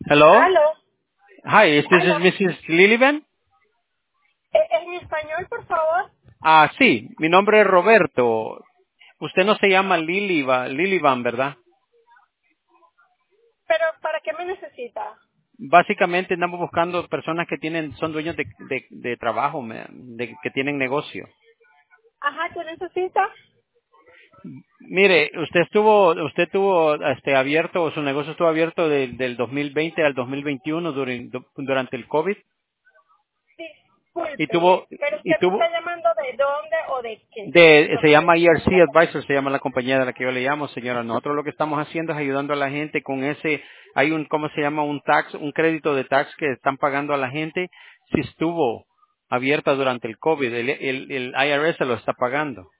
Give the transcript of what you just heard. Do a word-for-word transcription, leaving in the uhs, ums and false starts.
Hello. Aló, Hi, is this is aló. missus Lilivan? ¿E- ¿En español, por favor? Ah, sí, mi nombre es Roberto. Usted no se llama Liliva, Lilivan, ¿verdad? ¿Pero para qué me necesita? Básicamente andamos buscando personas que tienen, son dueños de, de, de trabajo, me- de, que tienen negocio. Ajá, ¿tú necesitas? Mire, usted estuvo, usted tuvo este abierto, su negocio estuvo abierto del del dos mil veinte al dos mil veintiuno durante, durante el COVID y tuvo, Discúlpeme, pero y usted me está tuvo, llamando de dónde o de qué. de, se Porque llama E R C entiendo. Advisor, se llama la compañía de la que yo le llamo, señora. Nosotros lo que estamos haciendo es ayudando a la gente con ese, hay un, ¿cómo se llama? Un tax, un crédito de tax que están pagando a la gente si estuvo abierta durante el COVID. El, el, el I R S se lo está pagando.